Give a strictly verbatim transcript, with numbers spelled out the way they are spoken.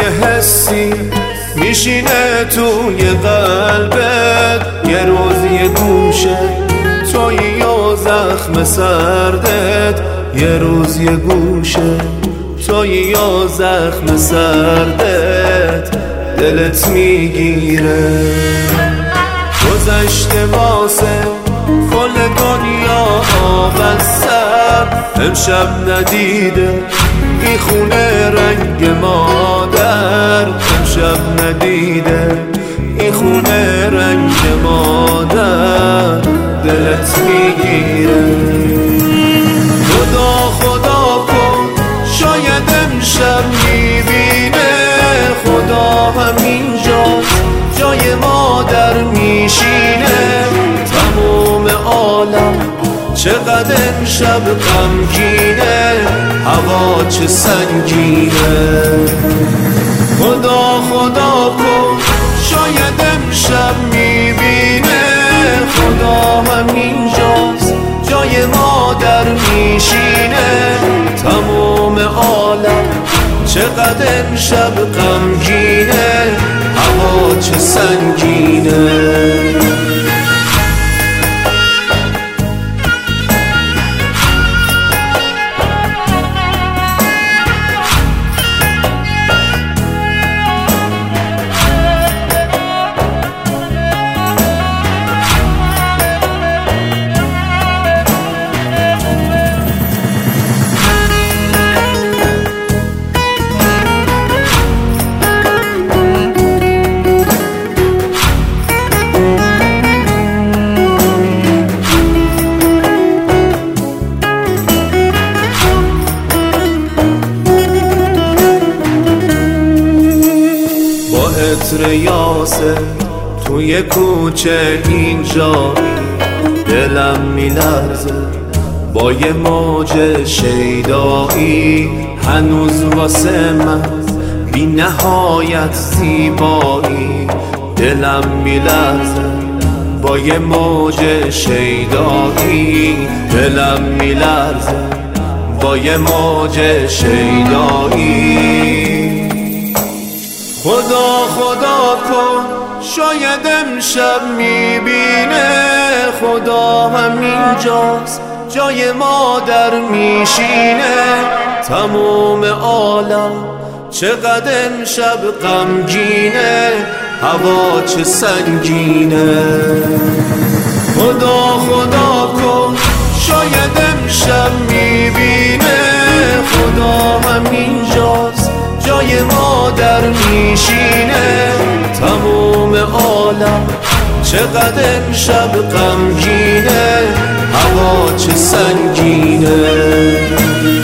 یه حسی میشینه توی قلبت، یه روز یه گوشه توی یا زخم سردت، یه روز یه گوشه توی یا زخم سردت دلت میگیره. گذشته واسه کل دنیا آب از سر، امشب ندیده این خونه رنگ مادر، امشب ندیده این خونه رنگ مادر دلت میگیره. خدا خدا کن شاید امشب میبینه، خدا همینجاست جای مادر میشینه. تموم عالم چقدر امشب غمگینه، هوا چه سنگینه. خدا خدا کن شاید امشب میبینه، خدا همینجاست جای مادر میشینه. تموم عالم چقدر امشب غمگینه، هوا چه سنگینه. عطر یاسه توی کوچه اینجا دلم میلرزه، با یه موج شیدایی هنوز واسه من بی نهایت زیبایی. دلم میلرزه با یه موج شیدایی، دلم میلرزه با یه موج شیدایی. خدا خدا کن شاید امشب میبینه، خدا همینجاست جای مادر میشینه. تموم عالم چقدر امشب غمگینه، هوا چه سنگینه. خدا خدا کن شاید امشب میبینه، خدا همینجاست جای مادر میشینه. تموم عالم چقدر امشب غمگینه، هوا چه سنگینه.